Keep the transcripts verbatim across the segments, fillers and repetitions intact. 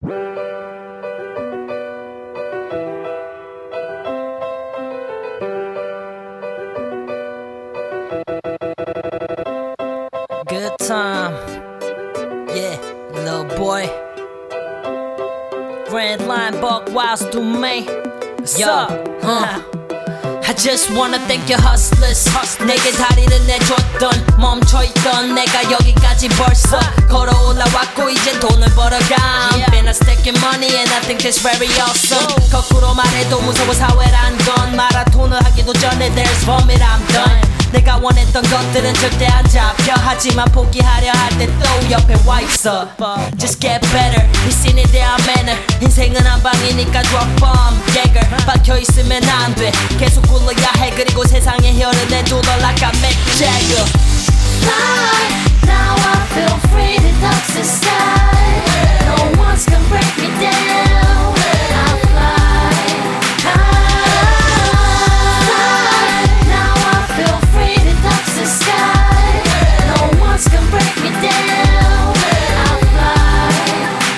Good time, yeah, little boy. Red line, buck wiles to me. What's up? Huh? I just wanna thank you hustlers. 내게 다리를 내줬던 멈춰있던 내가 여기까지 벌써 걸어 올라왔고 이젠 돈을 벌어가. Been a stacking money and I think that's very awesome. 거꾸로 말해도 무서워 사회란 건 마라톤을 하기도 전에 there's vomit I'm done. 내가 원했던 것들은 절대 안 잡혀. 하지만 포기하려 할 때 또 옆에 와 있어. Just get better. 이 씬에 대한 매너. 인생은 한 방이니까 drop bomb dagger. 박혀있으면 안 돼. 계속 굴러야 해. 그리고 세상의 혈흔에 둘러 like I Mick Jagger. Fly, now I feel free to touch the sky. No one's gonna break me down. I fly high. Fly, now I feel free to touch the sky. No one's gonna break me down. I fly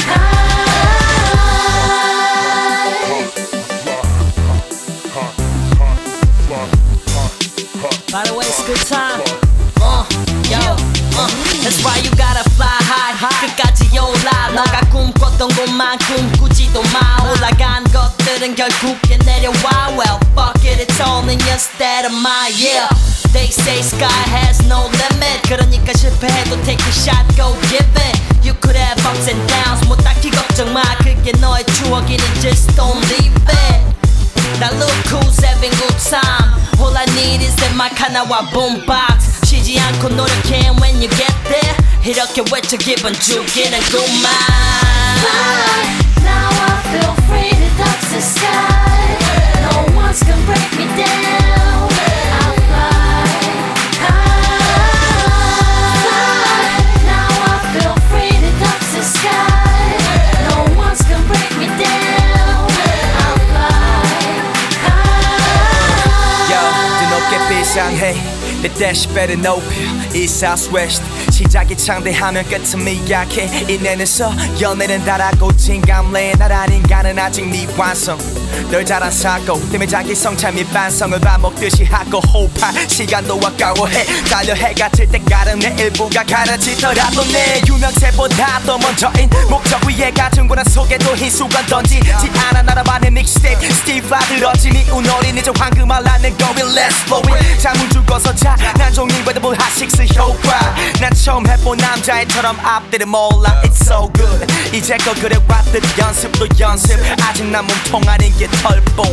high. By the way, it's good time. Uh, yo, uh, that's why you gotta fly high. 끝까지 올라. 너가 꿈꿨던 곳만큼 꾸지도 마. 올라간 것들은 결국에 내려와. Well, fuck it, it's all in your state of mind. Yeah, they say sky has no limit. 그러니까 실패해도 take a shot, go give it. You could have ups and downs. 뭐 딱히 걱정 마. 그게 너의 추억이니 just don't leave it. Now look who's having good time. All I need is that mic 하나와 boombox. 쉬지 않고 노력해 when you get there. 이렇게 외쳐 기분 죽이는구만. Fly, now I feel free to touch the sky. No one's gonna break me down. I fly high. Fly, now I feel free to touch the sky. No one's gonna break me down. I fly high. Yo, 드높게 비상해. 내 데시벨은 높여 이 Southwest. 시작이 창대하면 끝은 미약해. 이내에서 연애는 달하고 진감래. 나란 인간은 아직 미완성. 널 잘한 사고 때문에 자기 성찰 및 반성을 반복듯이 하고 호흡할 시간도 아까워해. 달려 해가 질 때까지 내 일부가 가라지더라도 내 유명세보다 더 먼저인 목적 위에 가진 고난 속에도 흰 수건 던지지 않아. 나라반의 믹스테이프 스티브 라 들어지니 운어린 이제 황금알 나는 going let's blow it. 잠을 죽어서 자 난 종일과도 볼 핫식스 효과. 난 처음 해본 남자애처럼 앞뒤를 몰라. It's so good. 이제껏 그래왔듯 연습도 연습. 아직 난 몸통 아닌 게 털뽕.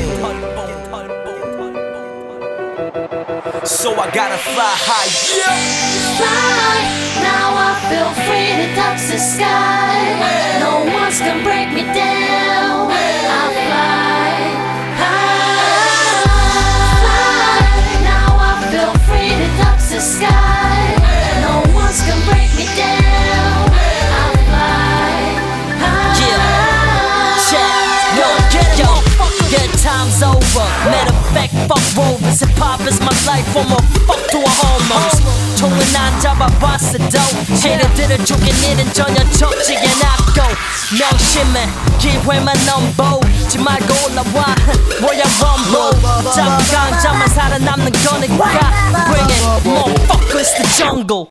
So I gotta fly high. Yeah. Fly, now I feel free to touch the sky. No one's gonna break me down. I fly high. Fly, now I feel free to touch the sky. No one's gonna break me down. I fly high. Yeah, check, yo, get yo. Good time's over. Matter of fact, fuck rovers. Hip hop is my life. I'm a fuck to a homos. 총은 안 잡아봤어도 헤이터들을 죽인 일은 전혀 적지 않았고 명심해 기회만 넘보지 말고 올라와 뭐야 럼보 어차피 강자만 살아남는 거니까 Bring it, motherfuckers, the jungle.